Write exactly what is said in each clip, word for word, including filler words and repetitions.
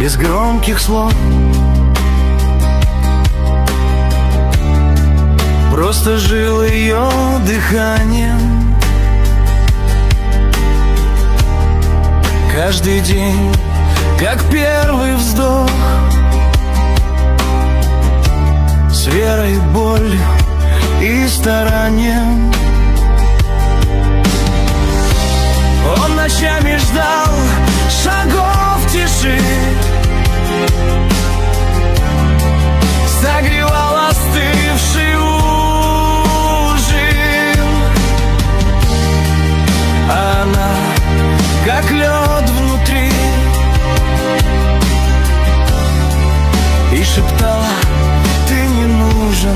без громких слов. Просто жил ее дыханием. Каждый день, как первый вздох, с верой, болью и старанием. Он ночами ждал шагов тиши, согревал остывшие ужи, а она, как лед внутри, и шептала: ты не нужен.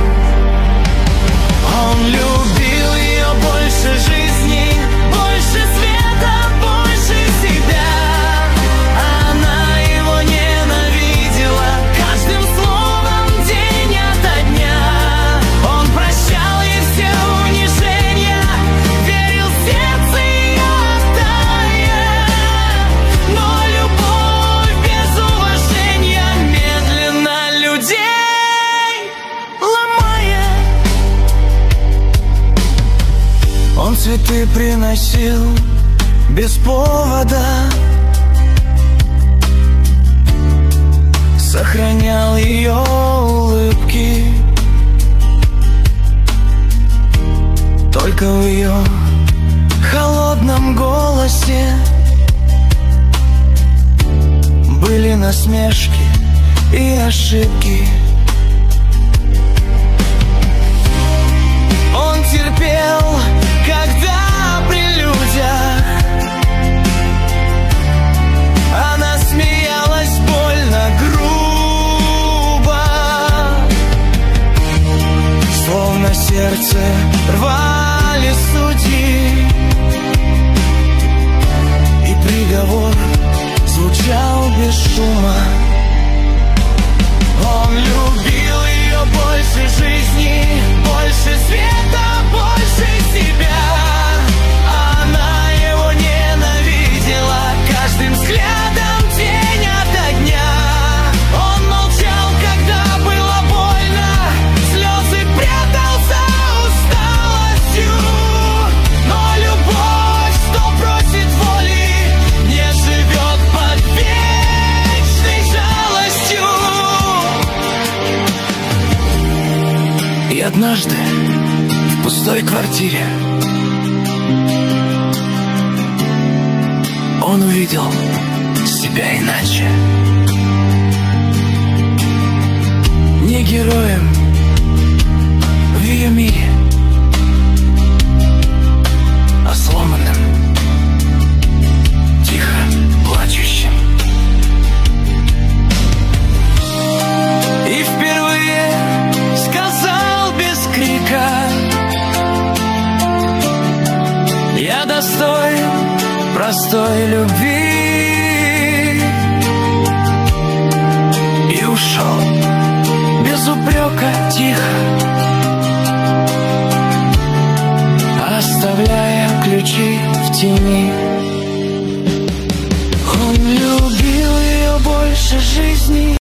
Он любил ее больше жизни, больше света, больше себя. Она его ненавидела каждым словом, день ото дня. Он прощал ей все унижения, верил в сердце ее тае. Но любовь без уважения медленно людей ломает. Он цветы приносил без повода, сохранял ее улыбки. Только в ее холодном голосе были насмешки и ошибки. Он терпел, когда при людях она смеялась больно, грубо, словно сердце рвали судьи, и приговор звучал без шума. Он любил ее больше жизни, больше света, больше себя. Она его ненавидела каждым взглядом, день ото дня. Он молчал, когда было больно, слезы прятал за усталостью. Но любовь, что просит воли, не живет под вечной жалостью. И однажды в пустой квартире он увидел себя иначе. Не героем в ее мире, а сломанным, тихо плачущим. И впервые сказал без крика: я достоин простой любви. И ушел без упрека, тихо,